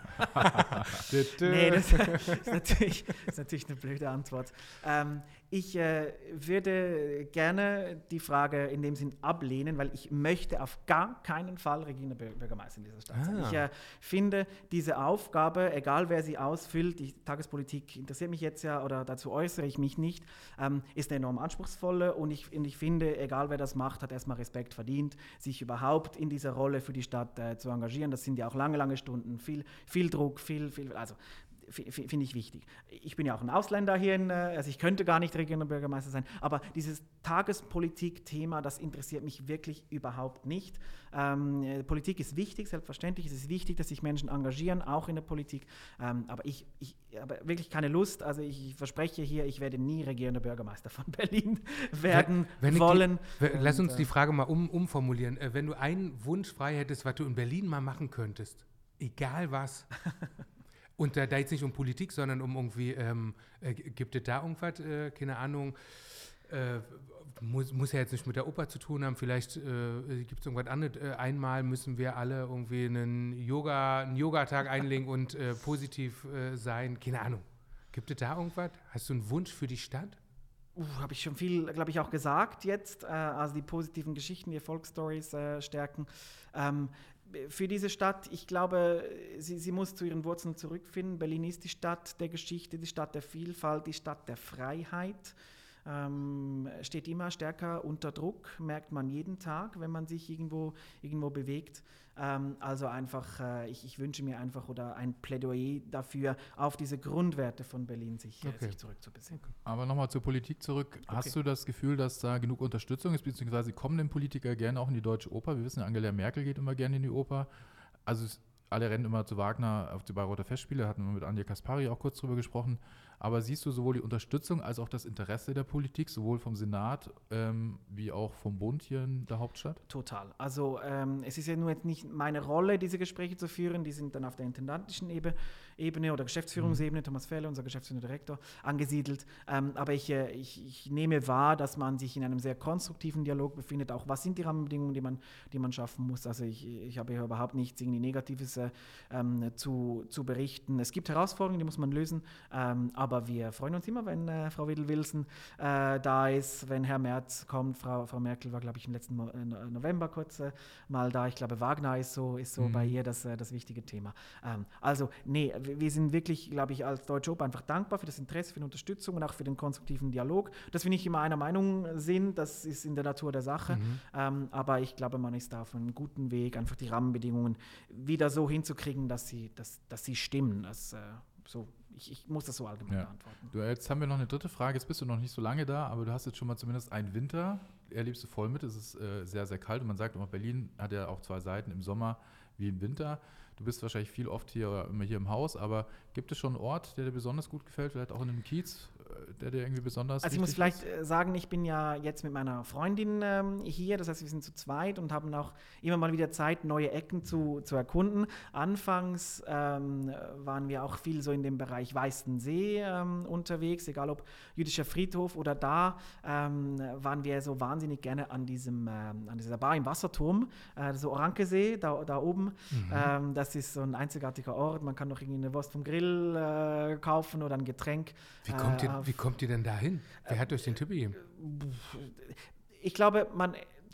Nee, das ist natürlich, das ist natürlich eine blöde Antwort. Ähm, ich äh, würde gerne die Frage in dem Sinn ablehnen, weil ich möchte auf gar keinen Fall regierender Bürgermeister in dieser Stadt sein. Ah. Ich äh, finde diese Aufgabe, egal wer sie ausfüllt, die Tagespolitik interessiert mich jetzt ja oder dazu äußere ich mich nicht, ähm, ist eine enorm anspruchsvolle und ich, und ich finde, egal wer das macht, hat erstmal Respekt verdient, sich überhaupt in dieser Rolle für die Stadt äh, zu engagieren. Das sind ja auch lange, lange Stunden, viel, viel Druck, viel, viel, also finde ich wichtig. Ich bin ja auch ein Ausländer hier, in, also ich könnte gar nicht regierender Bürgermeister sein, aber dieses Tagespolitik-Thema, das interessiert mich wirklich überhaupt nicht. Ähm, Politik ist wichtig, selbstverständlich. Es ist wichtig, dass sich Menschen engagieren, auch in der Politik, ähm, aber ich, ich habe wirklich keine Lust, also ich, ich verspreche hier, ich werde nie regierender Bürgermeister von Berlin werden wenn, wenn wollen. Die, wenn, Und, lass uns äh, die Frage mal um, umformulieren. Äh, wenn du einen Wunsch frei hättest, was du in Berlin mal machen könntest, egal was, und da, da jetzt nicht um Politik, sondern um irgendwie, ähm, äh, gibt es da irgendwas, äh, keine Ahnung, äh, muss, muss ja jetzt nicht mit der Oper zu tun haben, vielleicht äh, gibt es irgendwas anderes. Äh, einmal müssen wir alle irgendwie einen Yoga, einen Yogatag einlegen und äh, positiv äh, sein, keine Ahnung. Gibt es da irgendwas? Hast du einen Wunsch für die Stadt? Uh, habe ich schon viel, glaube ich, auch gesagt jetzt, äh, also die positiven Geschichten, die Erfolgsstories äh, stärken. Ähm, Für diese Stadt, ich glaube, sie, sie muss zu ihren Wurzeln zurückfinden. Berlin ist die Stadt der Geschichte, die Stadt der Vielfalt, die Stadt der Freiheit. Ähm, steht immer stärker unter Druck, merkt man jeden Tag, wenn man sich irgendwo, irgendwo bewegt. Ähm, also einfach, äh, ich, ich wünsche mir einfach oder ein Plädoyer dafür, auf diese Grundwerte von Berlin sich, okay. äh, sich zurückzubesinnen. Aber nochmal zur Politik zurück. Okay. Hast du das Gefühl, dass da genug Unterstützung ist, beziehungsweise kommen denn Politiker gerne auch in die Deutsche Oper? Wir wissen, Angela Merkel geht immer gerne in die Oper. Also alle rennen immer zu Wagner auf die Bayreuther Festspiele, hatten wir mit Anja Kaspari auch kurz drüber gesprochen. Aber siehst du sowohl die Unterstützung als auch das Interesse der Politik, sowohl vom Senat ähm, wie auch vom Bund hier in der Hauptstadt? Total. Also ähm, es ist ja nur jetzt nicht meine Rolle, diese Gespräche zu führen, die sind dann auf der intendantischen Ebene, Ebene oder Geschäftsführungsebene, mhm. Thomas Fähle, unser geschäftsführender Direktor, angesiedelt. Ähm, aber ich, äh, ich, ich nehme wahr, dass man sich in einem sehr konstruktiven Dialog befindet, auch was sind die Rahmenbedingungen, die man, die man schaffen muss. Also ich, ich habe hier überhaupt nichts irgendwie Negatives äh, ähm, zu, zu berichten. Es gibt Herausforderungen, die muss man lösen, ähm, aber Aber wir freuen uns immer, wenn äh, Frau Wedel-Wilson äh, da ist, wenn Herr Merz kommt. Frau, Frau Merkel war, glaube ich, im letzten Mo- äh, November kurz äh, mal da. Ich glaube, Wagner ist so, ist so mhm. bei ihr das, äh, das wichtige Thema. Ähm, also, nee, wir sind wirklich, glaube ich, als Deutsche Oper einfach dankbar für das Interesse, für die Unterstützung und auch für den konstruktiven Dialog. Dass wir nicht immer einer Meinung sind, das ist in der Natur der Sache. Mhm. Ähm, aber ich glaube, man ist da auf einem guten Weg, einfach die Rahmenbedingungen wieder so hinzukriegen, dass sie, dass, dass sie stimmen. Das, äh, so Ich, ich muss das so allgemein ja. beantworten. Du, jetzt haben wir noch eine dritte Frage. Jetzt bist du noch nicht so lange da, aber du hast jetzt schon mal zumindest einen Winter. Erlebst du voll mit. Es ist äh, sehr, sehr kalt. Und man sagt immer, Berlin hat ja auch zwei Seiten, im Sommer wie im Winter. Du bist wahrscheinlich viel oft hier, immer hier im Haus, aber gibt es schon einen Ort, der dir besonders gut gefällt? Vielleicht auch in einem Kiez, der dir irgendwie besonders Also ich muss vielleicht ist? sagen, ich bin ja jetzt mit meiner Freundin ähm, hier, das heißt, wir sind zu zweit und haben auch immer mal wieder Zeit, neue Ecken zu, zu erkunden. Anfangs ähm, waren wir auch viel so in dem Bereich Weißensee ähm, unterwegs, egal ob jüdischer Friedhof oder da, ähm, waren wir so wahnsinnig gerne an diesem, ähm, an dieser Bar im Wasserturm, äh, so Orankesee, da, da oben. Mhm. Ähm, das ist so ein einzigartiger Ort, man kann noch irgendwie eine Wurst vom Grill äh, kaufen oder ein Getränk. Wie kommt, äh, ihr, wie kommt ihr denn da hin? Wer äh, hat euch den Tipp gegeben? Ich glaube, man,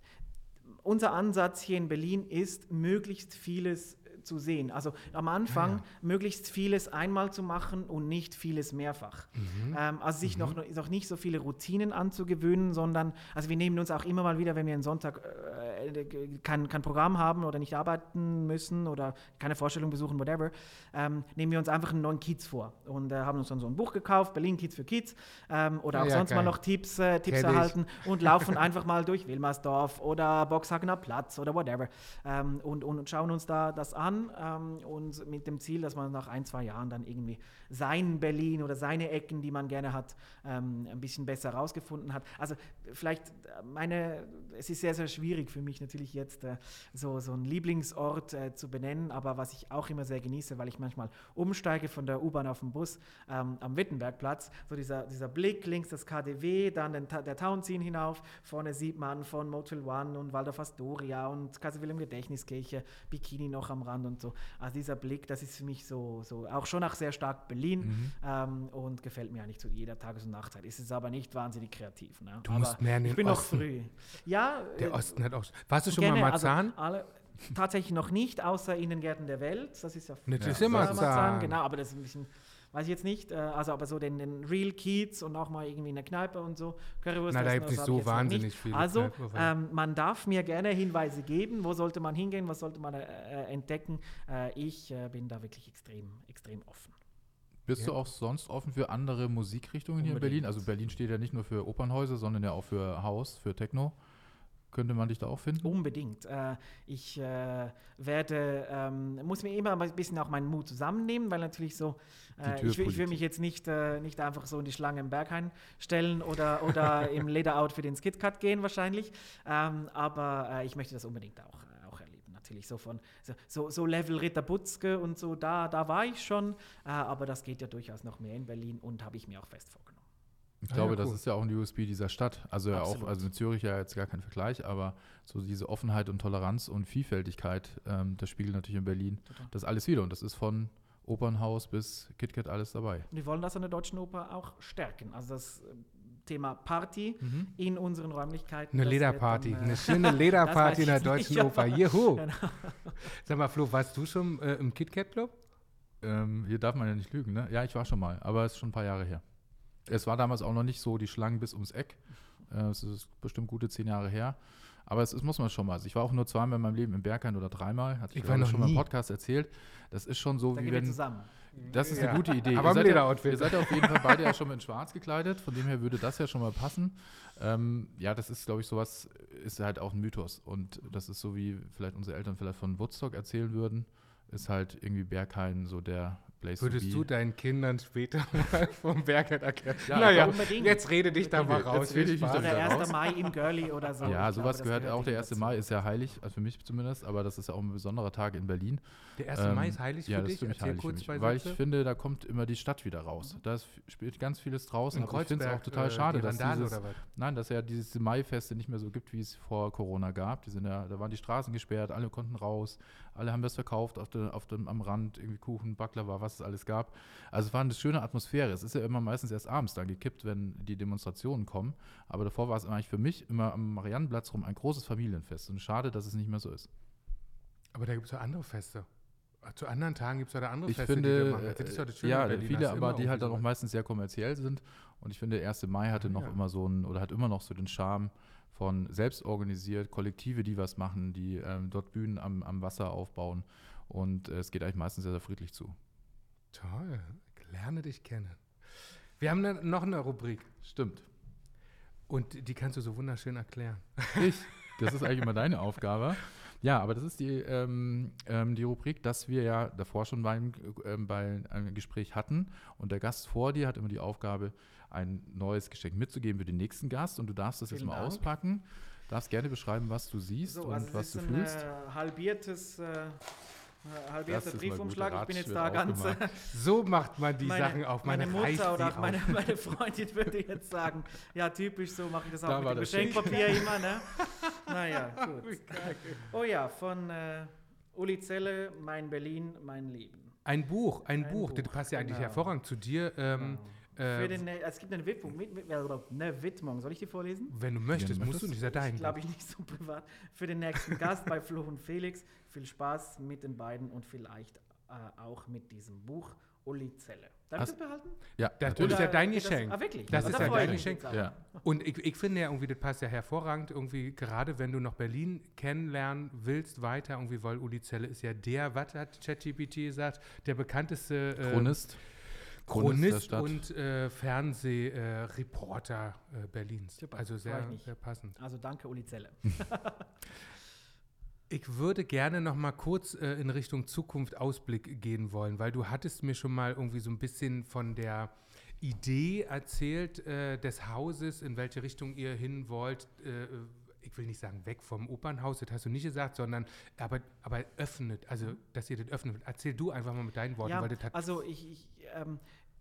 unser Ansatz hier in Berlin ist, möglichst vieles zu sehen. Also am Anfang ja, ja. möglichst vieles einmal zu machen und nicht vieles mehrfach. Mhm. Ähm, also sich mhm. noch, noch nicht so viele Routinen anzugewöhnen, sondern, also wir nehmen uns auch immer mal wieder, wenn wir einen Sonntag äh, kein, kein Programm haben oder nicht arbeiten müssen oder keine Vorstellung besuchen, whatever, ähm, nehmen wir uns einfach einen neuen Kiez vor und äh, haben uns dann so ein Buch gekauft, Berlin Kiez für Kiez, ähm, oder auch ja, sonst geil. mal noch Tipps, äh, Tipps erhalten und laufen einfach mal durch Wilmersdorf oder Boxhagener Platz oder whatever ähm, und, und schauen uns da das an. Ähm, und mit dem Ziel, dass man nach ein, zwei Jahren dann irgendwie sein Berlin oder seine Ecken, die man gerne hat, ähm, ein bisschen besser rausgefunden hat. Also vielleicht meine, es ist sehr, sehr schwierig für mich natürlich jetzt äh, so, so einen Lieblingsort äh, zu benennen, aber was ich auch immer sehr genieße, weil ich manchmal umsteige von der U-Bahn auf den Bus ähm, am Wittenbergplatz, so dieser, dieser Blick, links das K D W, dann den, der Tauentziehen hinauf, vorne sieht man von Motel One und Waldorf Astoria und Kaiser Wilhelm Gedächtniskirche, Bikini noch am Rand und so. Also dieser Blick, das ist für mich so, so auch schon auch sehr stark Berlin mhm. ähm, und gefällt mir eigentlich zu jeder Tages- und Nachtzeit. Ist es aber nicht wahnsinnig kreativ. Ne? Du aber musst mehr in den Ich bin Osten. noch früh. Ja, der Osten hat auch... Warst du schon gerne, mal Marzahn? Also alle, tatsächlich noch nicht, außer in den Gärten der Welt. Das ist ja... Das ist ja Marzahn. Genau, aber das ist ein bisschen... Weiß ich jetzt nicht, äh, also aber so den, den Real Kiez und auch mal irgendwie in der Kneipe und so. Currywurst Na, da gibt es so wahnsinnig viele. Also ähm, man darf mir gerne Hinweise geben, wo sollte man hingehen, was sollte man äh, entdecken. Äh, ich äh, bin da wirklich extrem, extrem offen. Bist ja. du auch sonst offen für andere Musikrichtungen hier Unbedingt. in Berlin? Also Berlin steht ja nicht nur für Opernhäuser, sondern ja auch für House, für Techno. Könnte man dich da auch finden? Unbedingt. Äh, ich äh, werde, ähm, muss mir immer ein bisschen auch meinen Mut zusammennehmen, weil natürlich so, äh, ich, will, ich will mich jetzt nicht, äh, nicht einfach so in die Schlange im Berghain stellen oder, oder im Lederoutfit ins KitKat gehen wahrscheinlich, ähm, aber äh, ich möchte das unbedingt auch, äh, auch erleben. Natürlich so von, so, so Level Ritter Butzke und so, da, da war ich schon, äh, aber das geht ja durchaus noch mehr in Berlin und habe ich mir auch fest vorgenommen. Ich glaube, ah, ja, cool. das ist ja auch ein U S P dieser Stadt. Also ja auch, also in Zürich ja jetzt gar kein Vergleich, aber so diese Offenheit und Toleranz und Vielfältigkeit, ähm, das spiegelt natürlich in Berlin Total. das alles wieder. Und das ist von Opernhaus bis KitKat alles dabei. Und wir wollen das an der Deutschen Oper auch stärken. Also das Thema Party mhm. in unseren Räumlichkeiten. Eine Lederparty, dann, äh, eine schöne Lederparty in der Deutschen nicht, Oper. Juhu! Genau. Sag mal, Flo, warst du schon äh, im KitKat-Club? Ähm, hier darf man ja nicht lügen, ne? Ja, ich war schon mal, aber es ist schon ein paar Jahre her. Es war damals auch noch nicht so die Schlangen bis ums Eck. Es ist bestimmt gute zehn Jahre her. Aber es, es muss man schon mal. Also ich war auch nur zweimal in meinem Leben im Berghain oder dreimal. Hatte ich, ich war noch schon nie. mal im Podcast erzählt. Das ist schon so, da wie gehen wenn... wir zusammen. Das ist ja. eine gute Idee. Aber ihr, seid ja, ihr seid ja auf jeden Fall beide ja schon in schwarz gekleidet. Von dem her würde das ja schon mal passen. Ähm, ja, das ist, glaube ich, sowas, ist halt auch ein Mythos. Und das ist so, wie vielleicht unsere Eltern vielleicht von Woodstock erzählen würden. ist halt irgendwie Berghain so der Place Würdest to du be. deinen Kindern später mal vom Berghain erklären? Ja, naja, unbedingt. jetzt rede dich da mal Jetzt raus. rede viel ich mich Spaß. da Oder wieder erster raus. Mai im Girlie oder so. Ja, Ich glaube, sowas das gehört auch. Der eben erste dazu. Mai ist ja heilig, also für mich zumindest, aber das ist ja auch ein besonderer Tag in Berlin. Der erste Ähm, Mai ist heilig ja, für das dich? ist für mich Erzähl heilig für kurz mich, zwei weil ich Sätze. finde, da kommt immer die Stadt wieder raus. Da ist, spielt ganz vieles draußen. In aber ich finde es auch Kreuzberg, total äh, schade, die dass Randale dieses, oder was? nein, dass ja diese Maifeste nicht mehr so gibt, wie es vor Corona gab. Die sind ja, da waren die Straßen gesperrt, alle konnten raus, alle haben das verkauft auf der, auf dem, am Rand, irgendwie Kuchen, Baklava, was es alles gab. Also es war eine schöne Atmosphäre. Es ist ja immer meistens erst abends dann gekippt, wenn die Demonstrationen kommen. Aber davor war es eigentlich für mich immer am Mariannenplatz rum ein großes Familienfest. Und schade, dass es nicht mehr so ist. Aber da gibt es ja andere Feste. Zu anderen Tagen gibt es ja da andere Ich Feste, die finde, da machen. Das ist ja das Schöne ja, in Berlin, viele, hast aber immer die halt irgendwie dann auch sowas. meistens sehr kommerziell sind. Und ich finde, der erste Mai hatte Ah, noch ja. immer so einen, oder hat immer noch so den Charme von selbst organisiert, Kollektive, die was machen, die ähm, dort Bühnen am, am Wasser aufbauen. Und äh, es geht eigentlich meistens sehr, sehr friedlich zu. Toll, ich lerne dich kennen. Wir haben ne, noch eine Rubrik Stimmt. und die kannst du so wunderschön erklären. Ich, das ist eigentlich immer deine Aufgabe. Ja, aber das ist die, ähm, ähm, die Rubrik, dass wir ja davor schon beim, ähm, bei einem Gespräch hatten. Und der Gast vor dir hat immer die Aufgabe, ein neues Geschenk mitzugeben für den nächsten Gast. Und du darfst das jetzt Vielen mal Dank. auspacken. Darfst gerne beschreiben, was du siehst So, und also was es du ist ein fühlst. äh, halbiertes, äh, halbierter Das ist mal Briefumschlag. gut, Ich bin der jetzt Ratsch da wird ganz. aufgemacht. Äh, So macht man die meine, Sachen auf. meine Man reißt Mutter oder sie auch meine, auf. meine Freundin würde jetzt sagen, ja typisch, so mache ich das Da auch war mit dem das Geschenkpapier immer, ne? Naja, gut. Oh ja, von äh, Uli Zelle, Mein Berlin, mein Leben. Ein Buch, ein, Ein Buch. Das Buch, passt ja eigentlich genau. hervorragend zu dir. Ähm, Für äh, den, es gibt eine Widmung, mit, mit, eine Widmung, soll ich die vorlesen? wenn du möchtest, du musst du möchtest. nicht, ist ja dein. Glaube ich nicht so privat. Für den nächsten Gast bei Flo und Felix. Viel Spaß mit den beiden und vielleicht äh, auch mit diesem Buch Uli Zelle. Darf Hast- ich das behalten? Ja, Das natürlich. ist ja Oder dein geht das- Geschenk. Ah, wirklich? Das Ah, ist da ja freue ich dein mich Geschenk. jetzt auch. Ja. Und ich, ich finde ja irgendwie, das passt ja hervorragend, irgendwie, gerade wenn du noch Berlin kennenlernen willst, weiter, irgendwie, weil Uli Zelle ist ja der, was hat ChatGPT gesagt, der bekannteste äh, Chronist. Chronist der Chronist Stadt. und äh, Fernsehreporter äh, Berlins. Super, Also freu sehr, ich mich. sehr passend. Also danke, Uli Zelle. Ich würde gerne noch mal kurz äh, in Richtung Zukunft Ausblick gehen wollen, weil du hattest mir schon mal irgendwie so ein bisschen von der Idee erzählt äh, des Hauses, in welche Richtung ihr hin wollt. Äh, ich will nicht sagen weg vom Opernhaus, das hast du nicht gesagt, sondern aber, aber öffnet, also dass ihr das öffnet. Erzähl du einfach mal mit deinen Worten, Ja, weil das hat also ich, ich ähm,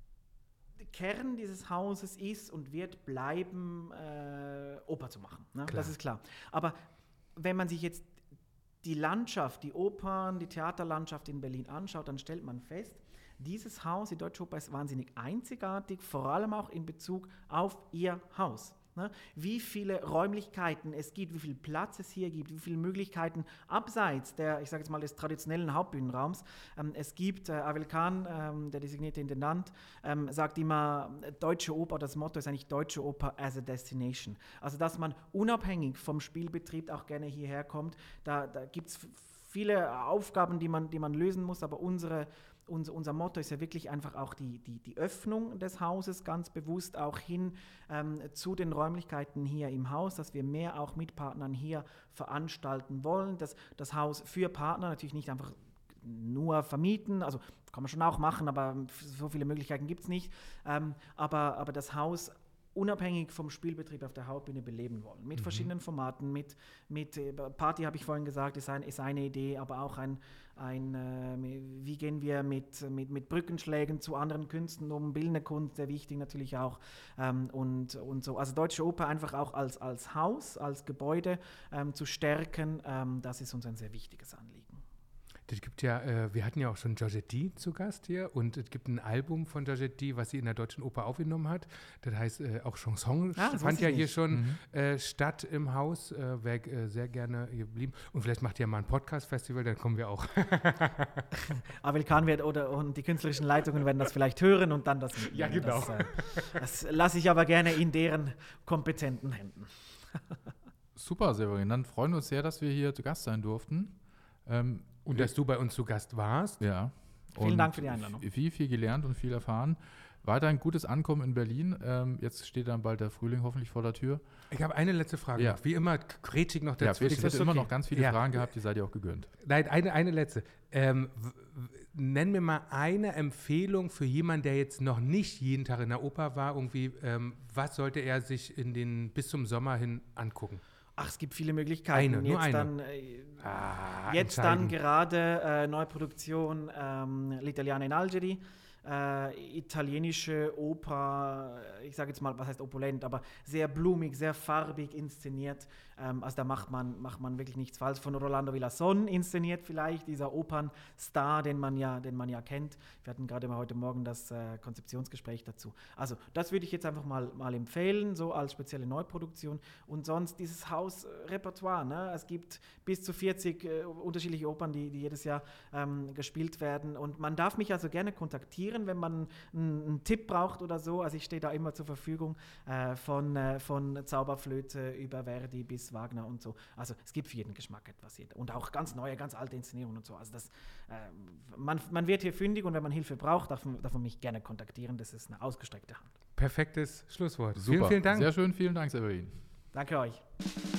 der Kern dieses Hauses ist und wird bleiben, äh, Oper zu machen. Ne? Klar. Das ist klar. Aber wenn man sich jetzt die Landschaft, die Opern, die Theaterlandschaft in Berlin anschaut, dann stellt man fest, dieses Haus, die Deutsche Oper, ist wahnsinnig einzigartig, vor allem auch in Bezug auf ihr Haus. Ne? Wie viele Räumlichkeiten es gibt, wie viel Platz es hier gibt, wie viele Möglichkeiten abseits der, ich sage jetzt mal, des traditionellen Hauptbühnenraums. Ähm, es gibt, äh, Avel Khan, ähm, der designierte Intendant, ähm, sagt immer, äh, Deutsche Oper, das Motto ist eigentlich Deutsche Oper as a Destination. Also, dass man unabhängig vom Spielbetrieb auch gerne hierher kommt. Da, da gibt es viele Aufgaben, die man, die man lösen muss, aber unsere Unser, unser Motto ist ja wirklich einfach auch die, die, die Öffnung des Hauses, ganz bewusst auch hin ähm, zu den Räumlichkeiten hier im Haus, dass wir mehr auch mit Partnern hier veranstalten wollen. Das, das Haus für Partner natürlich nicht einfach nur vermieten, also kann man schon auch machen, aber so viele Möglichkeiten gibt es nicht. Ähm, aber, aber das Haus unabhängig vom Spielbetrieb auf der Hauptbühne beleben wollen. Mit mhm. verschiedenen Formaten, mit, mit Party, habe ich vorhin gesagt, ist, ein, ist eine Idee, aber auch ein, ein äh, wie gehen wir mit, mit, mit Brückenschlägen zu anderen Künsten um, bildende Kunst, sehr wichtig natürlich auch. Ähm, und, und so. Also Deutsche Oper einfach auch als, als Haus, als Gebäude ähm, zu stärken, ähm, das ist uns ein sehr wichtiges Anliegen. Das gibt ja, äh, wir hatten ja auch schon Georgette D. zu Gast hier und es gibt ein Album von Georgette D., was sie in der Deutschen Oper aufgenommen hat. Das heißt äh, auch Chanson, Ah, das fand wusste ja ich hier nicht. schon Mhm. äh, statt im Haus. Äh, Wäre äh, sehr gerne hier geblieben. Und vielleicht macht ihr mal ein Podcast-Festival, dann kommen wir auch. Avel Khan wird oder und die künstlerischen Leitungen werden das vielleicht hören und dann das mitnehmen. Ja, genau. Das, äh, das lasse ich aber gerne in deren kompetenten Händen. Super, Severin. Dann freuen wir uns sehr, dass wir hier zu Gast sein durften. Ähm, Und dass du bei uns zu Gast warst. Ja. Vielen Und Dank für die Einladung. Viel, viel gelernt und viel erfahren. Weiterhin gutes Ankommen in Berlin. Ähm, jetzt steht dann bald der Frühling hoffentlich vor der Tür. Ich habe eine letzte Frage Ja. noch. Wie immer, grätsch ich noch Ja, dazwischen. ich hätte Ist immer okay. noch ganz viele Ja. Fragen gehabt, die seid ihr auch gegönnt. Nein, eine, eine letzte. Ähm, w- w- nenn mir mal eine Empfehlung für jemanden, der jetzt noch nicht jeden Tag in der Oper war. Irgendwie, ähm, was sollte er sich in den, bis zum Sommer hin angucken? Ach, es gibt viele Möglichkeiten. Eine, nur jetzt eine. Dann, äh, Ah, jetzt dann entscheidend. gerade äh, neue Produktion ähm, L'Italiana in Algeri. Äh, italienische Oper, ich sage jetzt mal, was heißt opulent, aber sehr blumig, sehr farbig inszeniert. Ähm, also da macht man, macht man wirklich nichts falsch. Von Rolando Villazón inszeniert vielleicht, dieser Opernstar, den man ja, den man ja kennt. Wir hatten gerade mal heute Morgen das äh, Konzeptionsgespräch dazu. Also das würde ich jetzt einfach mal, mal empfehlen, so als spezielle Neuproduktion. Und sonst dieses Hausrepertoire. Ne? Es gibt bis zu vierzig äh, unterschiedliche Opern, die, die jedes Jahr ähm, gespielt werden. Und man darf mich also gerne kontaktieren, wenn man einen, einen Tipp braucht oder so. Also ich stehe da immer zur Verfügung, äh, von, äh, von Zauberflöte über Verdi bis Wagner und so. Also es gibt für jeden Geschmack etwas. Und auch ganz neue, ganz alte Inszenierungen und so. Also das, äh, man, man wird hier fündig und wenn man Hilfe braucht, darf, darf man mich gerne kontaktieren. Das ist eine ausgestreckte Hand. Perfektes Schlusswort. Super. Vielen, vielen Dank. Sehr schön, vielen Dank, Severin. Danke euch.